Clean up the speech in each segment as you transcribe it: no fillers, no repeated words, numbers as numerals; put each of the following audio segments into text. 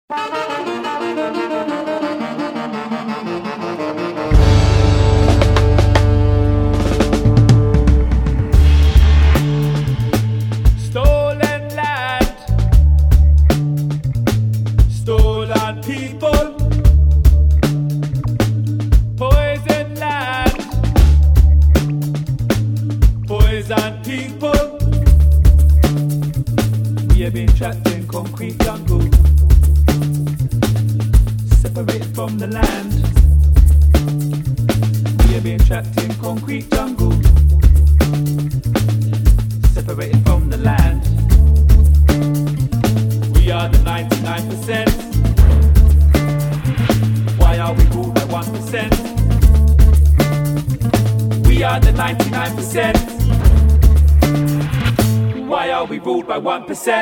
Stolen land, stolen people, poison land, poison people. We have been trapped in concrete jungle, separated from the land. We have been trapped in concrete jungle, separated from the land. We are the 99%. Why are we ruled by 1%? We are the 99%. Why are we ruled by 1%?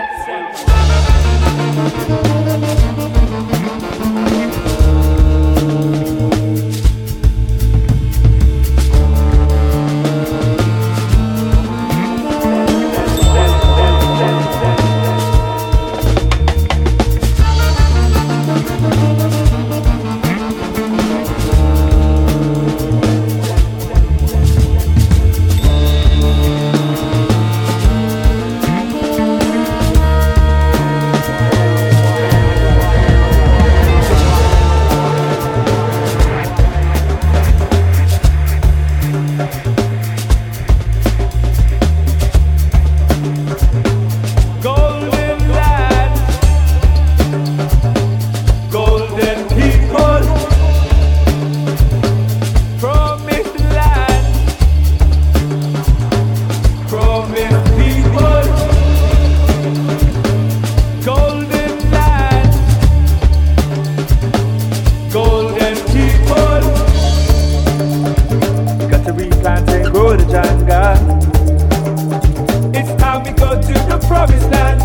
It's time we go to the promised land.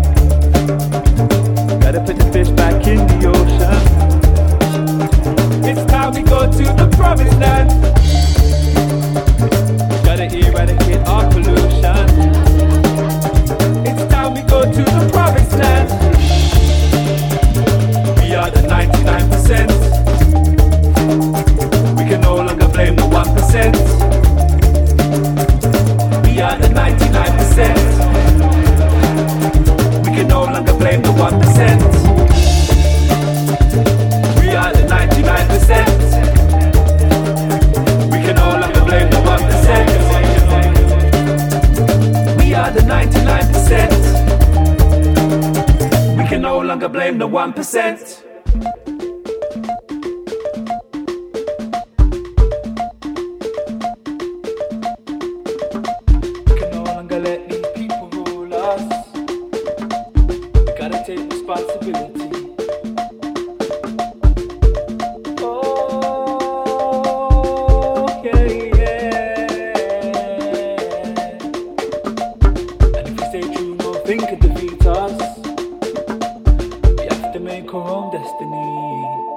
Gotta put the fish back in the ocean. It's time we go to the promised land. Gotta eradicate our pollution. It's time we go to the promised land. We are the 99%. We can no longer blame the 1%. We are the 99%. We can no longer blame the 1%. We are the 99%. We can no longer blame the 1%. We are the 99%. We can no longer blame the 1%. Let these people rule us. We gotta take responsibility. Oh, yeah. And if we stay true, nothing can defeat us. We have to make our own destiny.